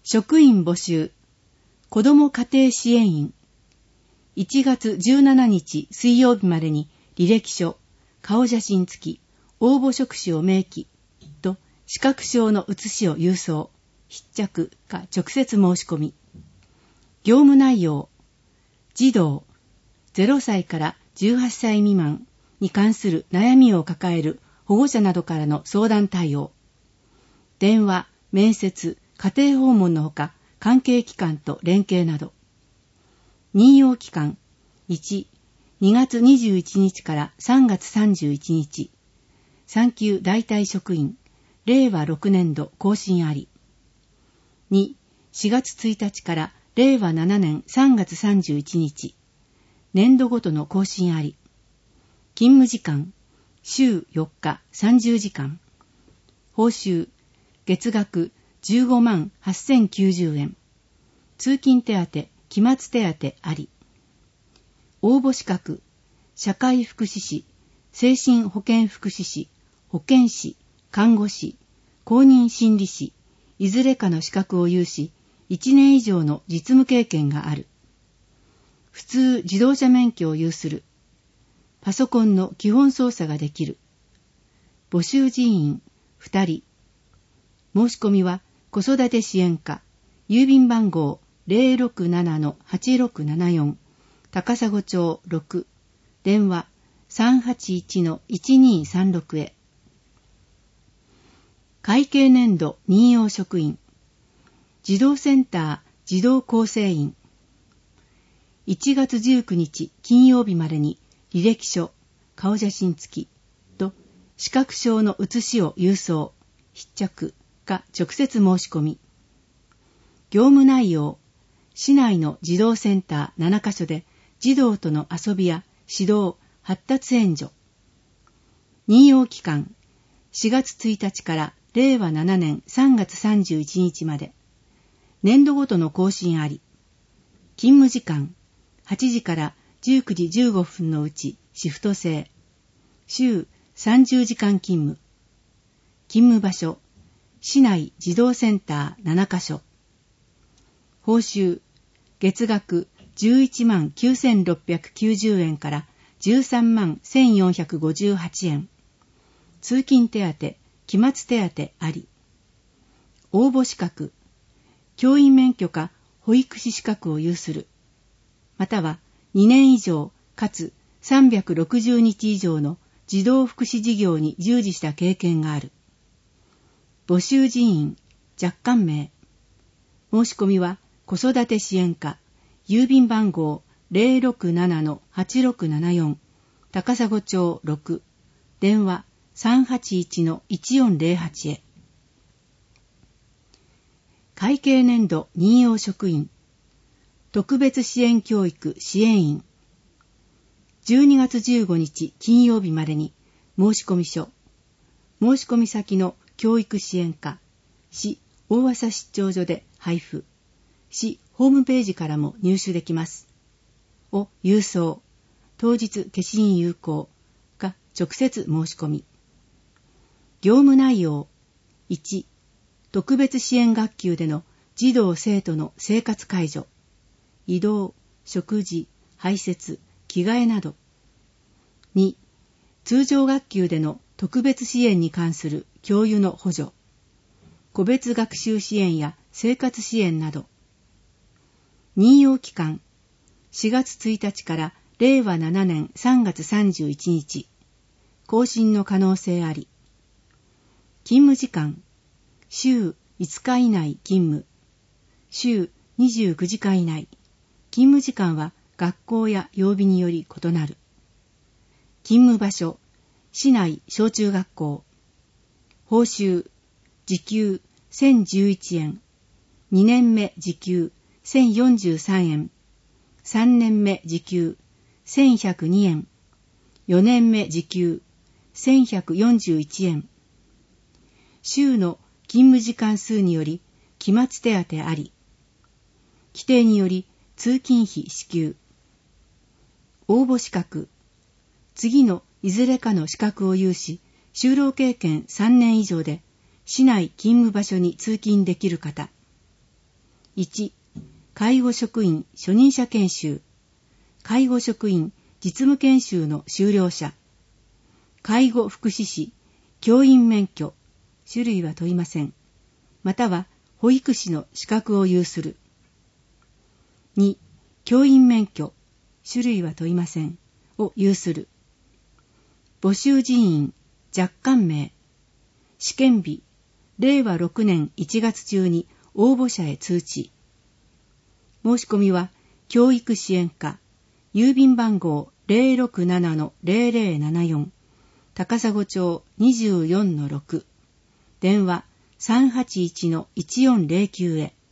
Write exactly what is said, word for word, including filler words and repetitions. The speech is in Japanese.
職員募集、子ども家庭支援員。いちがつじゅうしちにち水曜日までに履歴書、顔写真付き、応募職種を明記と視覚証の写しを郵送、必着か直接申し込み。業務内容、児童、ゼロさいからじゅうはっさい未満に関する悩みを抱える保護者などからの相談対応。電話、面接、家庭訪問のほか、関係機関と連携など。任用期間、いち、にがつにじゅういちにちからさんがつさんじゅういちにち。産休代替職員、れいわろくねんど更新あり。に、しがつついたちかられいわななねんさんがつさんじゅういちにち。年度ごとの更新あり。勤務時間、週よっかさんじゅうじかん。報酬、月額じゅうごまんはっせんきゅうじゅうえん。通勤手当、期末手当あり。応募資格、社会福祉士、精神保健福祉士、保健師、看護師、公認心理師、いずれかの資格を有し、いちねん以上の実務経験がある。普通自動車免許を有する。パソコンの基本操作ができる。募集人員ふたり。申し込みは子育て支援課、郵便番号 ゼロろくななのはちろくななよん、高砂町ろく、電話 さんはちいちのいちにさんろく へ。会計年度任用職員、児童センター児童構成員。いちがつじゅうくにち金曜日までに履歴書、顔写真付きと視覚証の写しを郵送、必着か直接申し込み。業務内容、市内の児童センターななかしょで児童との遊びや指導、発達援助。任用期間、しがつついたちかられいわななねんさんがつさんじゅういちにちまで。年度ごとの更新あり。勤務時間、はちじからじゅうくじじゅうごふんのうちシフト制。週さんじゅうじかん勤務。勤務場所、市内児童センターななかしょ。報酬、月額じゅういちまんきゅうせんろっぴゃくきゅうじゅうえんからじゅうさんまんせんよんひゃくごじゅうはちえん。通勤手当、期末手当あり。応募資格、教員免許か保育士資格を有する。またはにねん以上かつさんびゃくろくじゅうにち以上の児童福祉事業に従事した経験がある。募集人員、若干名。申し込みは子育て支援課、郵便番号 ゼロろくななのはちろくななよん、高砂町ろく、電話 さんはちいちのいちよんゼロはち へ。会計年度任用職員、特別支援教育支援員。じゅうにがつじゅうごにち金曜日までに申し込み書、申し込み先の教育支援課、市大浅出張所で配布、市ホームページからも入手できます。を郵送、当日消印有効か直接申し込み。業務内容、いち、特別支援学級での児童生徒の生活介助、移動、食事、排泄、着替えなど。に、通常学級での特別支援に関する教諭の補助、個別学習支援や生活支援など。任用期間、しがつついたちかられいわななねんさんがつさんじゅういちにち、更新の可能性あり。勤務時間、週いつか以内勤務、週にじゅうくじかん以内。勤務時間は学校や曜日により異なる。勤務場所、市内小中学校。報酬、時給せんじゅういちえん、にねんめ時給せんよんじゅうさんえん、さんねんめ時給せんひゃくにえん、よねんめ時給せんひゃくよんじゅういちえん。週の勤務時間数により期末手当あり。規定により通勤費支給。応募資格、次のいずれかの資格を有し、就労経験さんねん以上で市内勤務場所に通勤できる方。 いち、介護職員初任者研修、介護職員実務研修の修了者、介護福祉士教員免許、種類は問いません。または保育士の資格を有する。に、教員免許、種類は問いません。を有する。募集人員、若干名。試験日、れいわろくねんいちがつ中に応募者へ通知。申し込みは、教育支援課、郵便番号 ゼロろくななのゼロゼロななよん、高砂町 にじゅうよんのろく、電話 さんはちいちのいちよんゼロきゅう へ。